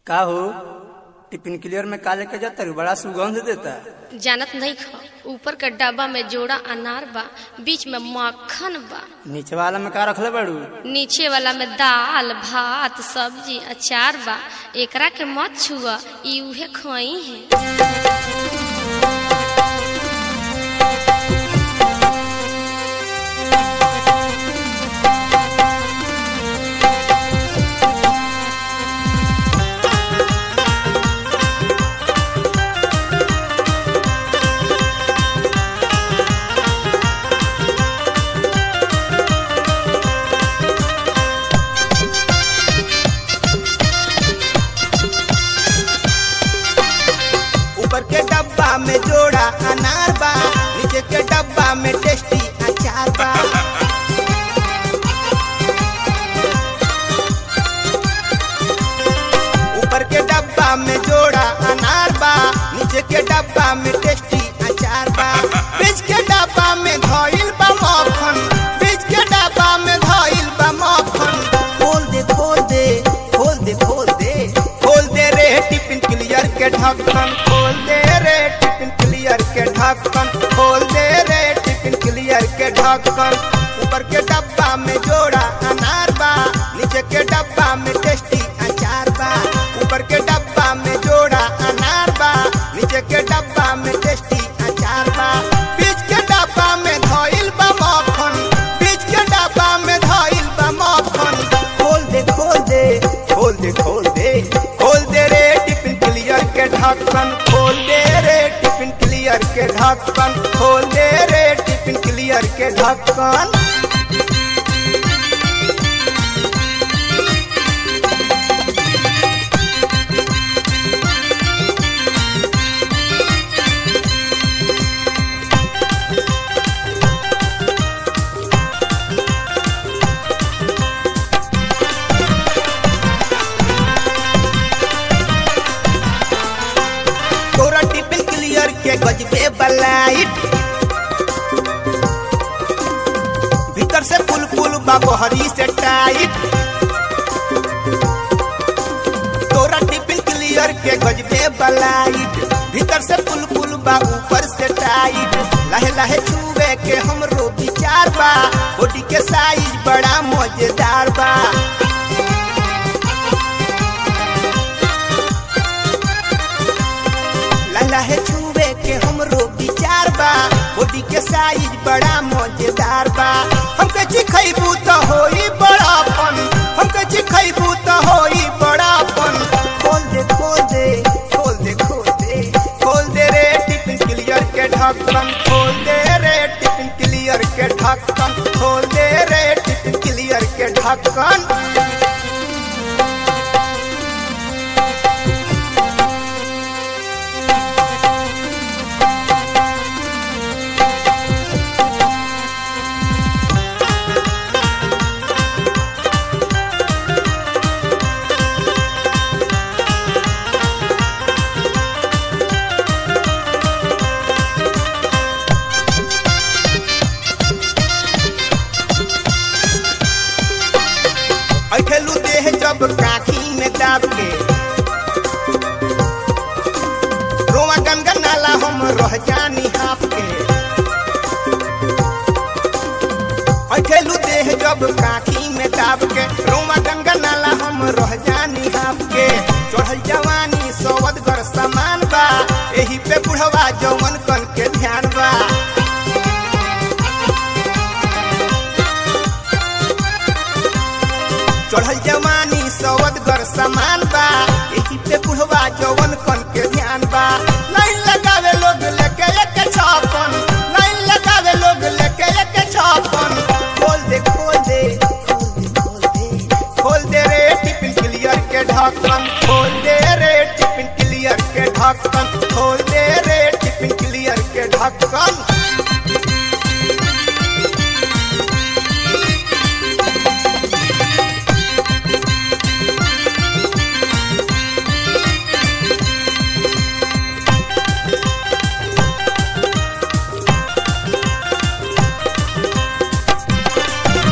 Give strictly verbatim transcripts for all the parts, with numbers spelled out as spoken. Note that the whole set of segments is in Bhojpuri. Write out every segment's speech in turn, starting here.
का हो टिफिन क्लियर में का लेके जाता रू? बड़ा सुगंध देता। जानत नहीं खा, ऊपर का डब्बा में जोड़ा अनार बा, बीच में मक्खन बा। नीचे वाला में का रखले बाड़ू? नीचे वाला में दाल भात सब्जी अचार बा। एकरा के मत छुआ, ई उहे खई है। ऊपर के डब्बा में जोड़ा अनार बा, नीचे के डब्बा में टेस्टी अचार बा। ऊपर के डब्बा में जोड़ा अनार बा, नीचे के डब्बा में टेस्टी अचार बा। बीच के डब्बा में धइल बा मक्खन, बीच के डब्बा में धइल बा मक्खन। खोल दे खोल दे खोल दे खोल दे खोल दे रे टिफिन क्लियर के ढक्कन, खोल दे रे टिफिन क्लियर के ढक्कन, खोल दे रे टिफिन क्लियर के ढक्कन। ऊपर के डब्बा में जोड़ा अनार बा, नीचे के डब्बा में टेस्टी अचार बा। ऊपर के डब्बा में जोड़ा अनार बा, नीचे के डब्बा में टेस्टी अचार बा। बीच के डब्बा में धइल बा मक्खन, बीच के डब्बा में धइल बा मक्खन। खोल दे खोल दे खोल दे खोल दे खोल दे रे टिफिन क्लियर के ढक्कन, खोल दे रे टिफिन क्लियर के ढक्कन, खोल दे रे टिफिन क्लियर के ढक्कन। तोरा टिफिन क्लियर के गजबे बलाइट, भीतर से फुल फुल बा बहरी से टाइट। तोरा टिफिन क्लियर के गजबे बलाइट, भीतर से फुल फुल बा ऊपर से टाइट। लहे लहे छुए के हमरो विचार बा, बॉडी के साइज बड़ा मजेदार बा। लहे छुए के हमरो विचार बा, बॉडी के साइज बड़ा मजेदार बा। हमके चिखैबू त होई बड़ापन, हमके चिखैबू त होई बड़ापन। खोल दे खोल दे खोल दे खोल दे खोल दे रे टिफिन क्लियर के ढक्कन, खोल दे रे टिफिन क्लियर के ढक्कन, खोल दे रे टिफिन क्लियर के ढक्कन। ऐठेलू देह जब काखी में दाब के, रोवा गनगनाला हम रह जानी हाफ के। ऐठेलू देह जब काखी में दाब के, रोवा गनगनाला हम रह जानी हाफ के। चढ़ल जवानी सवदगर समान बा, एही पे बुढ़वा जवन कन के ध्यान बा। चढ़ल जवानी सवदगर समान बा, एही पे बुढ़वा जवन कन के ध्यान बा। नहीं लगावे लोग लेके एक छापन, नहीं लगावे लोग लेके एक छापन। खोल दे खोल दे खोल दे खोल दे रे टिफिन क्लियर के ढक्कन, खोल दे रे टिफिन क्लियर के ढक्कन, खोल दे रे टिफिन क्लियर के ढक्कन।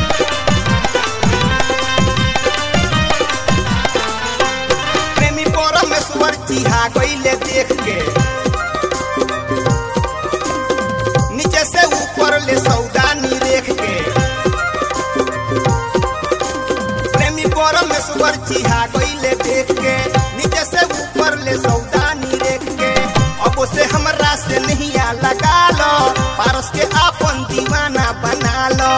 प्रेमी पर चिहा गईले देख के, नीचे से ऊपर ले सौदानी रेख के, प्रेमी परमेश्वर चिहा गईले देख के, नीचे से ऊपर ले सौदानी रेख के। अब से हमरा से नहीं आ लगा लो, पारस के आपन दीवाना बना लो।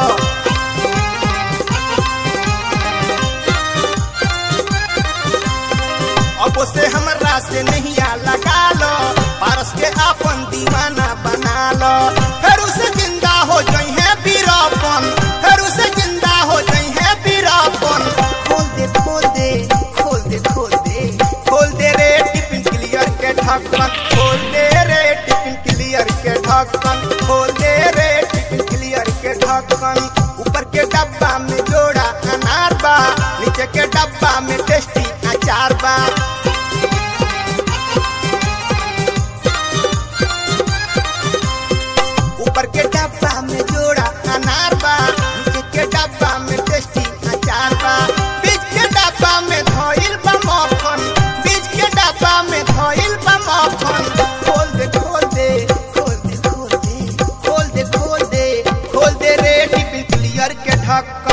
अब से हमरा से नहीं आ लगा लो, पारस के आपन दीवाना बना लो। फिर उसे जिंदा हो जाई है बीरापन, फिर उसे जिंदा हो जाई है बीरापन। खोल दे खोल दे खोल दे खोल दे खोल दे रे टिफिन क्लियर के ढक्कन, खोल दे रे टिफिन क्लियर के ढक्कन, खोल दे रे टिफिन क्लियर के ढक्कन। ऊपर के डब्बा में जोड़ा अनार बा, नीचे के डब्बा में टेस्टी अचार बा। ऊपर के डब्बा में जोड़ा अनार बा, नीचे के डब्बा में टेस्टी अचार बा। बीच के डब्बा में धोइल बा मक्खन, बीच के डब्बा में धोइल बा मक्खन। खोल दे खोल दे खोल दे खोल दे खोल दे खोल दे खोल दे रे टिफिन क्लियर के ढक्कन।